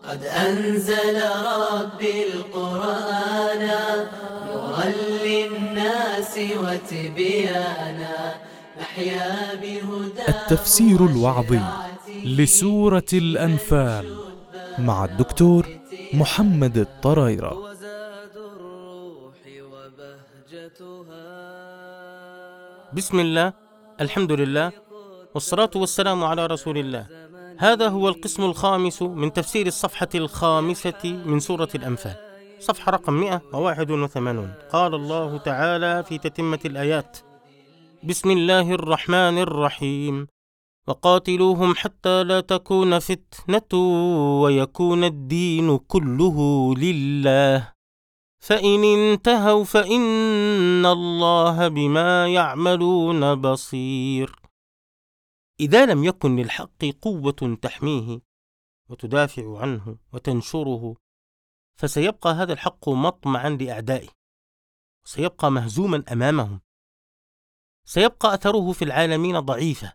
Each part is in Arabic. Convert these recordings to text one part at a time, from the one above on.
قد أنزل ربي القرآن نورا للناس وتبيانا نحيا بهداه. التفسير الوعظي لسورة الأنفال مع الدكتور محمد الطرايرة. بسم الله، الحمد لله، والصلاة والسلام على رسول الله. هذا هو القسم الخامس من تفسير الصفحة الخامسة من سورة الأنفال، صفحة رقم 181. قال الله تعالى في تتمة الآيات: بسم الله الرحمن الرحيم: وقاتلوهم حتى لا تكون فتنة ويكون الدين كله لله فإن انتهوا فإن الله بما يعملون بصير. إذا لم يكن للحق قوة تحميه وتدافع عنه وتنشره، فسيبقى هذا الحق مطمعا لأعدائه، وسيبقى مهزوما أمامهم، سيبقى أثره في العالمين ضعيفا،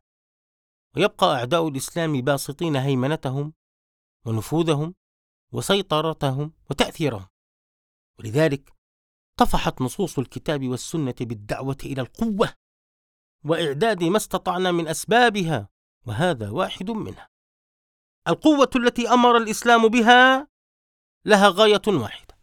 ويبقى أعداء الإسلام باسطين هيمنتهم ونفوذهم وسيطرتهم وتأثيرهم. ولذلك طفحت نصوص الكتاب والسنة بالدعوة إلى القوة وإعداد ما استطعنا من أسبابها، وهذا واحد منها. القوة التي أمر الإسلام بها لها غاية واحدة: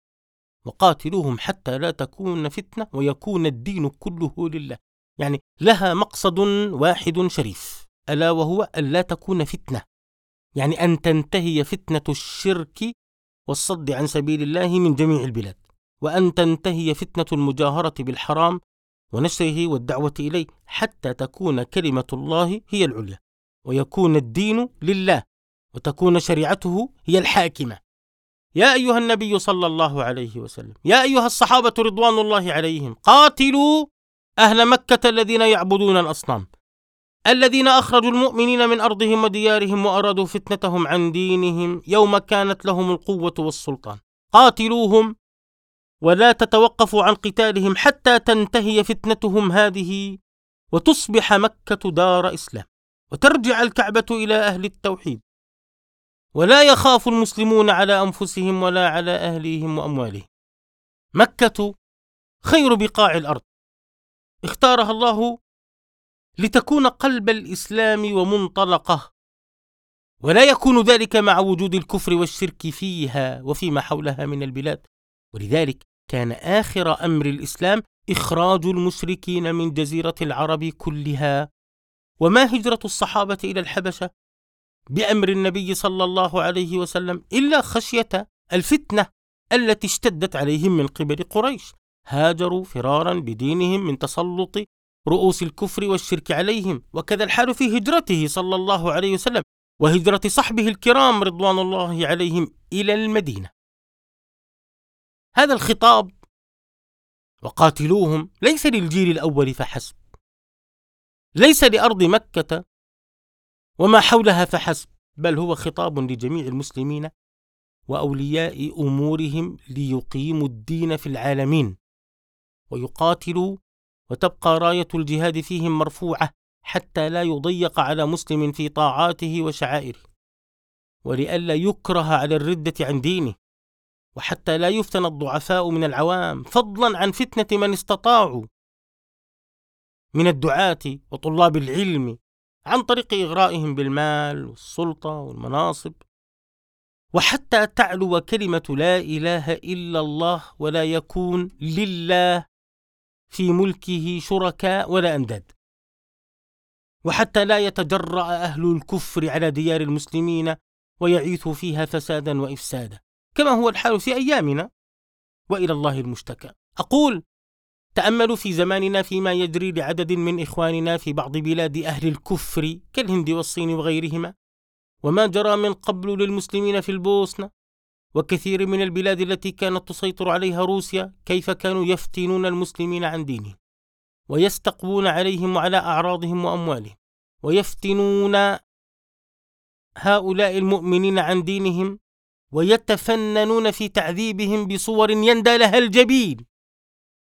وقاتلوهم حتى لا تكون فتنة ويكون الدين كله لله. يعني لها مقصد واحد شريف، ألا وهو أن لا تكون فتنة، يعني أن تنتهي فتنة الشرك والصد عن سبيل الله من جميع البلاد، وأن تنتهي فتنة المجاهرة بالحرام ونشره والدعوة إليه، حتى تكون كلمة الله هي العليا، ويكون الدين لله، وتكون شريعته هي الحاكمة. يا أيها النبي صلى الله عليه وسلم، يا أيها الصحابة رضوان الله عليهم، قاتلوا أهل مكة الذين يعبدون الأصنام الذين أخرجوا المؤمنين من أرضهم وديارهم وأرادوا فتنتهم عن دينهم يوم كانت لهم القوة والسلطان. قاتلوهم ولا تتوقفوا عن قتالهم حتى تنتهي فتنتهم هذه وتصبح مكة دار إسلام، وترجع الكعبة إلى أهل التوحيد، ولا يخاف المسلمون على أنفسهم ولا على أهليهم وأموالهم. مكة خير بقاع الأرض، اختارها الله لتكون قلب الإسلام ومنطلقه، ولا يكون ذلك مع وجود الكفر والشرك فيها وفيما حولها من البلاد. ولذلك كان آخر أمر الإسلام إخراج المشركين من جزيرة العرب كلها، وما هجرة الصحابة إلى الحبشة بأمر النبي صلى الله عليه وسلم إلا خشية الفتنة التي اشتدت عليهم من قبل قريش. هاجروا فرارا بدينهم من تسلط رؤوس الكفر والشرك عليهم، وكذا الحال في هجرته صلى الله عليه وسلم وهجرة صحبه الكرام رضوان الله عليهم إلى المدينة. هذا الخطاب وقاتلوهم ليس للجيل الأول فحسب، ليس لأرض مكة وما حولها فحسب، بل هو خطاب لجميع المسلمين وأولياء أمورهم ليقيموا الدين في العالمين ويقاتلوا، وتبقى راية الجهاد فيهم مرفوعة حتى لا يضيق على مسلم في طاعاته وشعائره، ولئلا يكره على الردة عن دينه، وحتى لا يفتن الضعفاء من العوام، فضلا عن فتنة من استطاعوا من الدعاة وطلاب العلم عن طريق إغرائهم بالمال والسلطة والمناصب، وحتى تعلو كلمة لا إله إلا الله ولا يكون لله في ملكه شركاء ولا أنداد، وحتى لا يتجرأ أهل الكفر على ديار المسلمين ويعيثوا فيها فسادا وإفسادا كما هو الحال في أيامنا، وإلى الله المشتكى. أقول: تأملوا في زماننا فيما يجري لعدد من إخواننا في بعض بلاد أهل الكفر كالهند والصين وغيرهما، وما جرى من قبل للمسلمين في البوسنة وكثير من البلاد التي كانت تسيطر عليها روسيا، كيف كانوا يفتنون المسلمين عن دينهم ويستقوون عليهم وعلى أعراضهم وأموالهم، ويفتنون هؤلاء المؤمنين عن دينهم ويتفننون في تعذيبهم بصور يندى لها الجبين،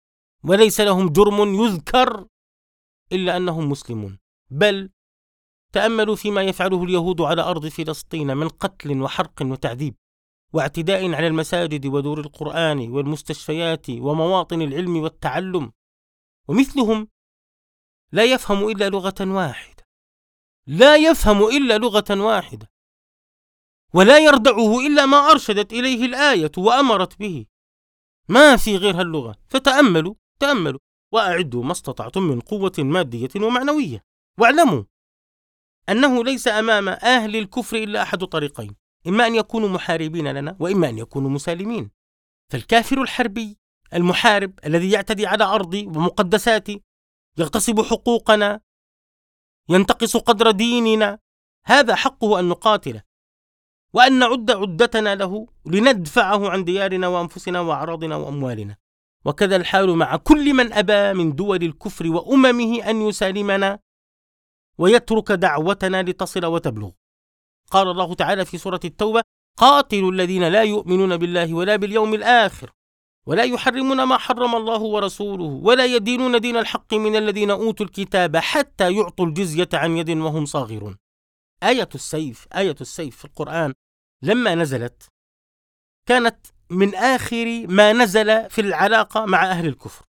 وليس لهم جرم يذكر إلا أنهم مسلمون، بل تأملوا فيما يفعله اليهود على أرض فلسطين من قتل وحرق وتعذيب واعتداء على المساجد ودور القرآن والمستشفيات ومواطن العلم والتعلم، ومثلهم لا يفهم إلا لغة واحدة، لا يفهم إلا لغة واحدة، ولا يردعه إلا ما أرشدت إليه الآية وأمرت به، ما في غير هاللغة. فتأملوا وأعدوا ما استطعتم من قوة مادية ومعنوية، واعلموا أنه ليس أمام أهل الكفر إلا أحد طريقين، إما أن يكونوا محاربين لنا وإما أن يكونوا مسالمين. فالكافر الحربي المحارب الذي يعتدي على أرضي ومقدساتي، يغتصب حقوقنا، ينتقص قدر ديننا، هذا حقه أن نقاتله وأن نعد عدتنا له لندفعه عن ديارنا وأنفسنا وأعراضنا وأموالنا. وكذا الحال مع كل من أبى من دول الكفر وأممه أن يسالمنا ويترك دعوتنا لتصل وتبلغ. قال الله تعالى في سورة التوبة: قاتلوا الذين لا يؤمنون بالله ولا باليوم الآخر ولا يحرمون ما حرم الله ورسوله ولا يدينون دين الحق من الذين أوتوا الكتاب حتى يعطوا الجزية عن يد وهم صاغرون. آية السيف في القرآن لما نزلت كانت من آخر ما نزل في العلاقة مع أهل الكفر.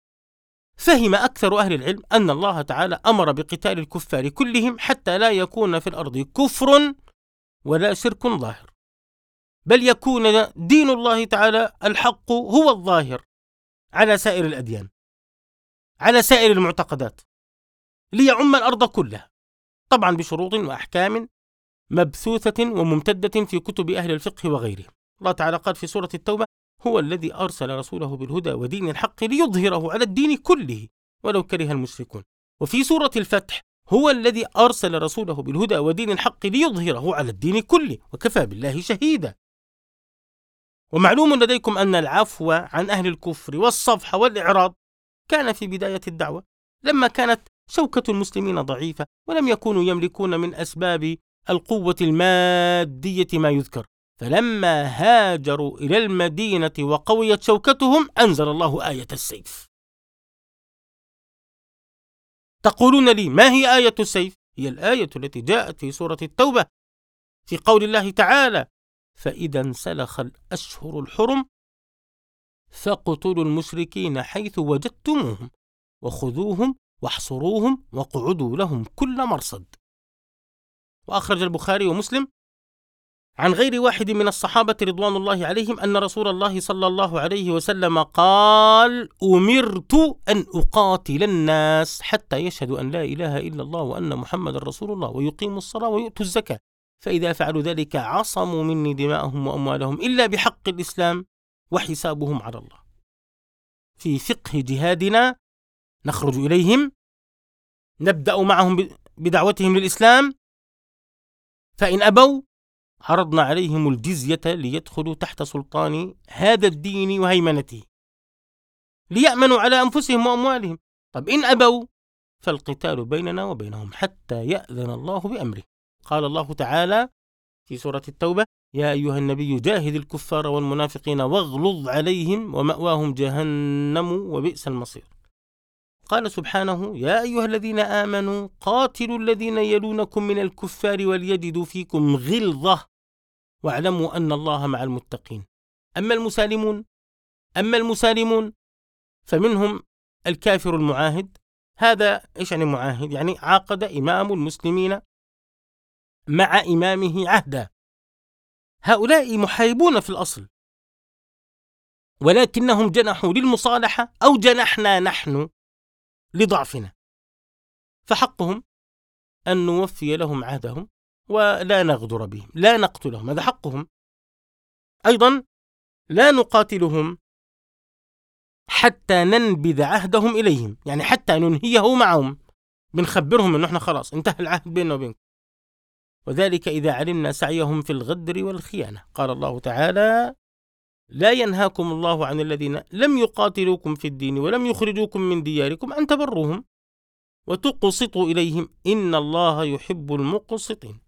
فهم أكثر أهل العلم أن الله تعالى أمر بقتال الكفار كلهم حتى لا يكون في الأرض كفر ولا شرك ظاهر، بل يكون دين الله تعالى الحق هو الظاهر على سائر الأديان، على سائر المعتقدات، ليعم الأرض كلها، طبعا بشروط وأحكام مبثوثة وممتدة في كتب أهل الفقه وغيرهم. الله تعالى قال في سورة التوبة: هو الذي أرسل رسوله بالهدى ودين الحق ليظهره على الدين كله ولو كره المشركون. وفي سورة الفتح: هو الذي أرسل رسوله بالهدى ودين الحق ليظهره على الدين كله وكفى بالله شهيدا. ومعلوم لديكم أن العفو عن أهل الكفر والصفح والإعراض كان في بداية الدعوة، لما كانت شوكة المسلمين ضعيفة ولم يكونوا يملكون من أسباب القوة المادية ما يذكر، فلما هاجروا إلى المدينة وقويت شوكتهم أنزل الله آية السيف. تقولون لي: ما هي آية السيف؟ هي الآية التي جاءت في سورة التوبة في قول الله تعالى: فإذا انسلخ الأشهر الحرم فاقتلوا المشركين حيث وجدتموهم وخذوهم واحصروهم واقعدوا لهم كل مرصد. وأخرج البخاري ومسلم عن غير واحد من الصحابة رضوان الله عليهم أن رسول الله صلى الله عليه وسلم قال: أمرت أن أقاتل الناس حتى يشهدوا أن لا إله إلا الله وأن محمد رسول الله ويقيموا الصلاة ويؤتوا الزكاة، فإذا فعلوا ذلك عصموا مني دماءهم وأموالهم إلا بحق الإسلام وحسابهم على الله. في فقه جهادنا نخرج إليهم، نبدأ معهم بدعوتهم للإسلام، فإن أبوا عرضنا عليهم الجزية ليدخلوا تحت سلطان هذا الدين وهيمنته ليأمنوا على أنفسهم وأموالهم. طب إن أبوا فالقتال بيننا وبينهم حتى يأذن الله بأمره. قال الله تعالى في سورة التوبة: يا أيها النبي جاهد الكفار والمنافقين واغلظ عليهم ومأواهم جهنم وبئس المصير. قال سبحانه: يا أيها الذين آمنوا قاتلوا الذين يلونكم من الكفار وليجدوا فيكم غلظة واعلموا أن الله مع المتقين. أما المسالمون فمنهم الكافر المعاهد. هذا إيش يعني معاهد؟ يعني عاقد إمام المسلمين مع إمامه عهدا. هؤلاء محاربون في الأصل، ولكنهم جنحوا للمصالحة أو جنحنا نحن لضعفنا، فحقهم أن نوفي لهم عهدهم ولا نغدر بهم، لا نقتلهم، هذا حقهم. أيضا لا نقاتلهم حتى ننبذ عهدهم إليهم، يعني حتى ننهيه معهم، بنخبرهم أنه احنا خلاص انتهى العهد بيننا وبينكم، وذلك إذا علمنا سعيهم في الغدر والخيانة. قال الله تعالى: لا ينهاكم الله عن الذين لم يقاتلوكم في الدين ولم يخرجوكم من دياركم أن تبروهم وتقسطوا إليهم إن الله يحب المقسطين.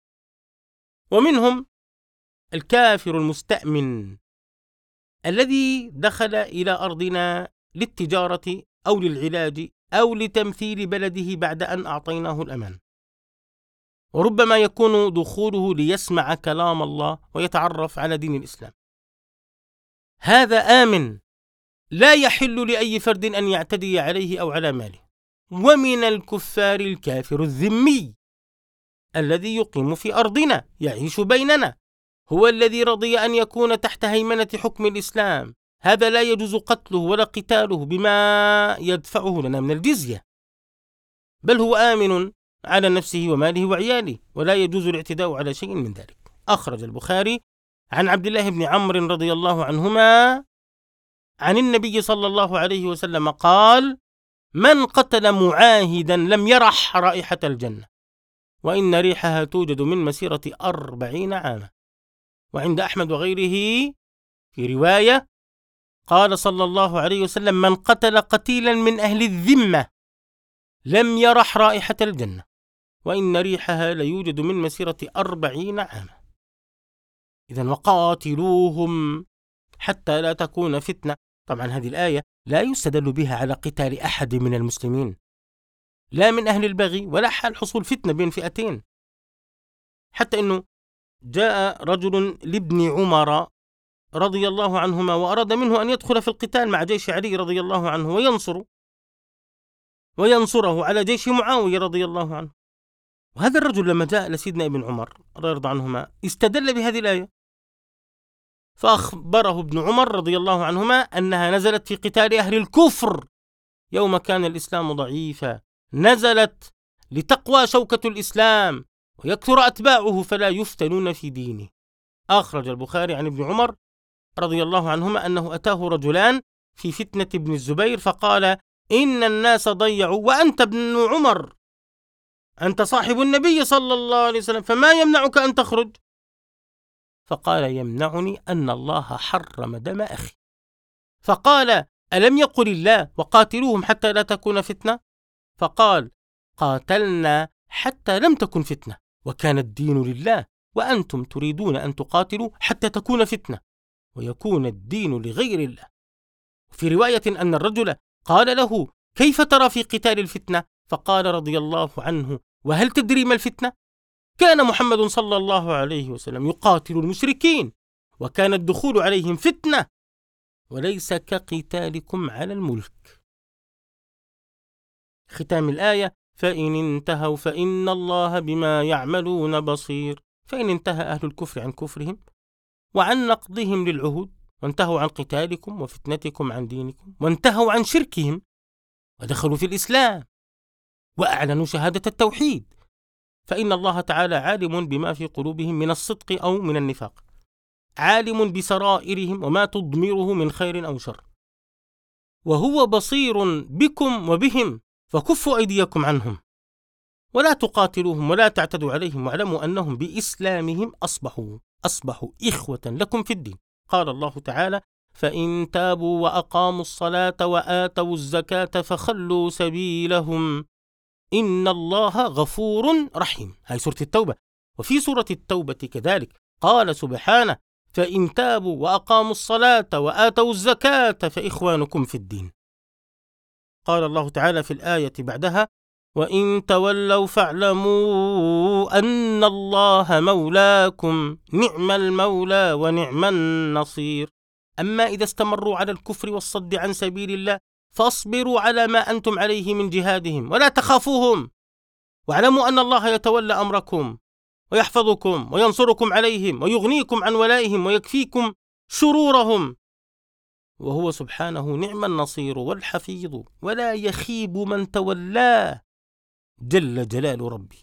ومنهم الكافر المستأمن الذي دخل إلى أرضنا للتجارة أو للعلاج أو لتمثيل بلده بعد أن أعطيناه الأمان. وربما يكون دخوله ليسمع كلام الله ويتعرف على دين الإسلام. هذا آمن، لا يحل لأي فرد أن يعتدي عليه أو على ماله. ومن الكفار الكافر الذمي الذي يقيم في أرضنا يعيش بيننا، هو الذي رضي أن يكون تحت هيمنة حكم الإسلام. هذا لا يجوز قتله ولا قتاله بما يدفعه لنا من الجزية، بل هو آمن على نفسه وماله وعياله، ولا يجوز الاعتداء على شيء من ذلك. أخرج البخاري عن عبد الله بن عمرو رضي الله عنهما عن النبي صلى الله عليه وسلم قال: من قتل معاهدا لم يرح رائحة الجنة، وإن ريحها توجد من مسيرة 40 عاما. وعند أحمد وغيره في رواية قال صلى الله عليه وسلم: من قتل قتيلا من أهل الذمة لم يرح رائحة الجنة، وإن ريحها ليوجد من مسيرة 40 عاما. إذن وقاتلوهم حتى لا تكون فتنة. طبعا هذه الآية لا يستدل بها على قتال أحد من المسلمين، لا من أهل البغي ولا حال حصول فتنة بين فئتين. حتى أنه جاء رجل لابن عمر رضي الله عنهما وأراد منه أن يدخل في القتال مع جيش علي رضي الله عنه وينصره على جيش معاوية رضي الله عنه. وهذا الرجل لما جاء لسيدنا ابن عمر رضي الله عنهما استدل بهذه الآية، فأخبره ابن عمر رضي الله عنهما أنها نزلت في قتال أهل الكفر يوم كان الإسلام ضعيفا، نزلت لتقوى شوكة الإسلام ويكثر أتباعه فلا يفتنون في دينه. أخرج البخاري عن ابن عمر رضي الله عنهما أنه أتاه رجلان في فتنة ابن الزبير فقال: إن الناس ضيعوا وأنت ابن عمر، أنت صاحب النبي صلى الله عليه وسلم، فما يمنعك أن تخرج؟ فقال: يمنعني أن الله حرم دم أخي. فقال: ألم يقل الله وقاتلوهم حتى لا تكون فتنة؟ فقال: قاتلنا حتى لم تكن فتنة وكان الدين لله، وأنتم تريدون أن تقاتلوا حتى تكون فتنة ويكون الدين لغير الله. في رواية أن الرجل قال له: كيف ترى في قتال الفتنة؟ فقال رضي الله عنه: وهل تدري ما الفتنة؟ كان محمد صلى الله عليه وسلم يقاتل المشركين وكان الدخول عليهم فتنة وليس كقتالكم على الملك. ختام الآية: فإن انتهوا فإن الله بما يعملون بصير. فإن انتهى أهل الكفر عن كفرهم وعن نقضهم للعهود، وانتهوا عن قتالكم وفتنتكم عن دينكم، وانتهوا عن شركهم ودخلوا في الإسلام وأعلنوا شهادة التوحيد، فإن الله تعالى عالم بما في قلوبهم من الصدق أو من النفاق، عالم بسرائرهم وما تضمره من خير أو شر، وهو بصير بكم وبهم، فكفوا أيديكم عنهم ولا تقاتلوهم ولا تعتدوا عليهم، واعلموا أنهم بإسلامهم أصبحوا إخوة لكم في الدين. قال الله تعالى: فإن تابوا وأقاموا الصلاة وآتوا الزكاة فخلوا سبيلهم إن الله غفور رحيم. هاي سورة التوبة. وفي سورة التوبة كذلك قال سبحانه: فإن تابوا وأقاموا الصلاة وآتوا الزكاة فإخوانكم في الدين. قال الله تعالى في الآية بعدها: وإن تولوا فاعلموا أن الله مولاكم نعم المولى ونعم النصير. أما إذا استمروا على الكفر والصد عن سبيل الله فاصبروا على ما أنتم عليه من جهادهم ولا تخافوهم، واعلموا أن الله يتولى أمركم ويحفظكم وينصركم عليهم ويغنيكم عن ولائهم ويكفيكم شرورهم، وهو سبحانه نعم النصير والحفيظ، ولا يخيب من تولاه جل جلال ربي.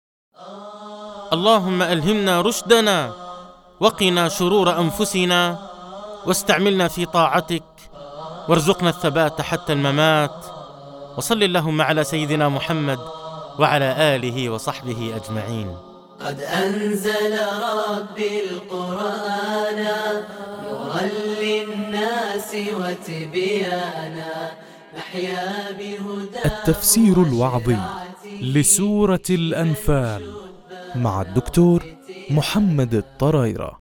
اللهم ألهمنا رشدنا وقنا شرور أنفسنا واستعملنا في طاعتك وارزقنا الثبات حتى الممات. وصل اللهم على سيدنا محمد وعلى آله وصحبه أجمعين. قد أنزل ربي القرآن نورا للناس وتبيانا نحيا بهداه. التفسير الوعظي لسورة الأنفال مع الدكتور محمد الطرايرة.